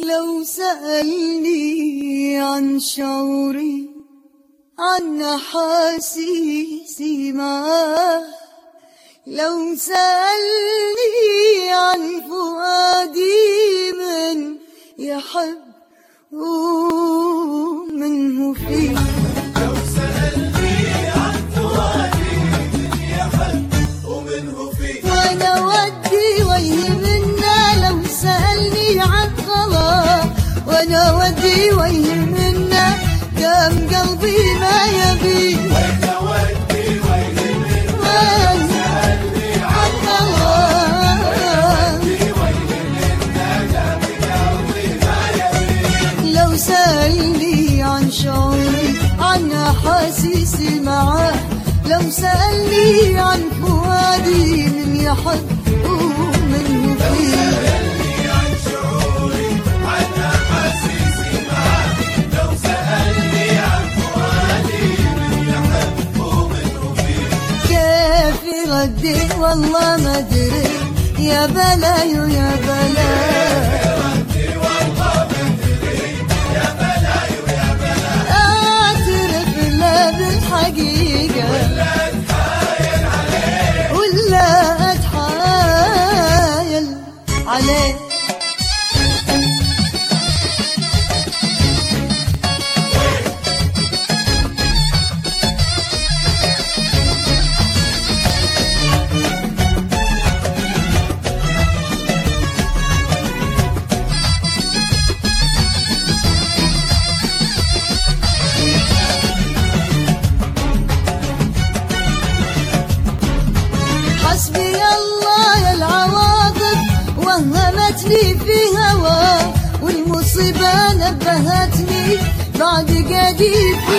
لو سألني عن شعوري عن أحاسيسي معاه، لو سألني عن فؤادي من يحب ومنه فيه، لو سألني عن فؤادي من يحب ومنه فيه، وأنا ودي ويه منا. لو سألني عن غلا وأنا ودي ويه منا، كم قلبي ما يبي. وأنا ودي ويه منا، لو سألني عن غلا ودي ويه منا، كم قلبي ما يبي. لو سألني عن شعوري عن أحاسيسي معاه، لو سألني عن فؤادي من يحب ومنه فيه، سألني عن شعوري عن أحاسيسي معاه، لو سألني عن فؤادي من يحب ومنه فيه. كيف يردي والله ما أدري، يا بلايو يا بلايو، ردي والله ما أدري، يا بلايو يا بلايو. أعترف له بالحقيقة ولا أتحايل عليه، ولا أتحايل عليه. حسبي الله يا العواطف وهمتني في هواه، والمصيبة نبهتني بعد قدي في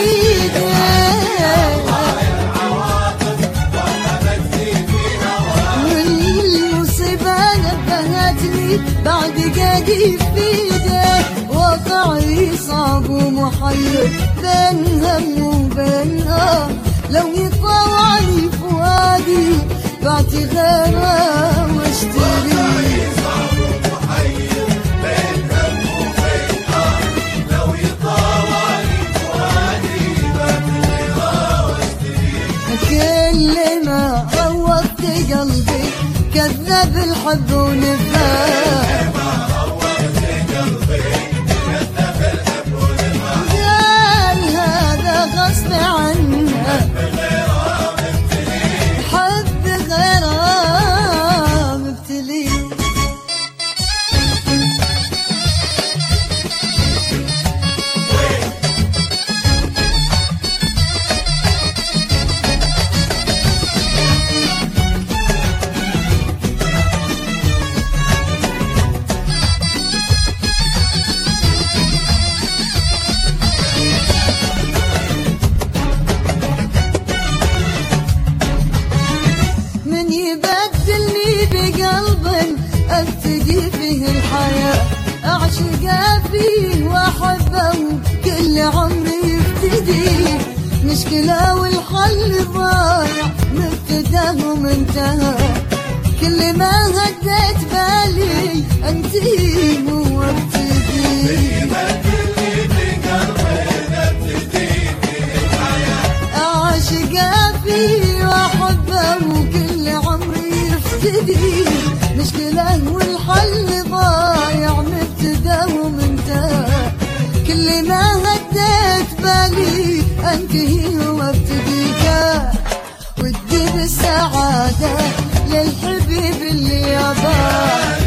والمصيبة نبهتني بعد قدي في وقعي صعب ومحير بين هم وبين لو يطوعني فؤادي بعتي غيره واشتري. صعب ومحير بين هم وبين لو يطاوعني فؤادي بعتي غيره واشتري. كل ما عوضت قلبي كذب الحب ونفاه، قال هذا غصب عنه حب غيره مبتلي. من يبدلني بقلب ابتدي فيه الحياة، اعشق فيه واحبه وكل عمري يفتدي. مشكلة والحل ضايع مبتداه ومنتهى، كل ما هديت بالي انتي مو ابتدي. يبدلني بقلبي ابتدي فيه الحياة، اعشق فيه واحبه وكل عمري يفتدي. مشكلة والحل ضايع مبتدا ومنتهى، كل ما هديت بالي انتهي وابتديك. ودي بالسعادة للحبيب اللي يباه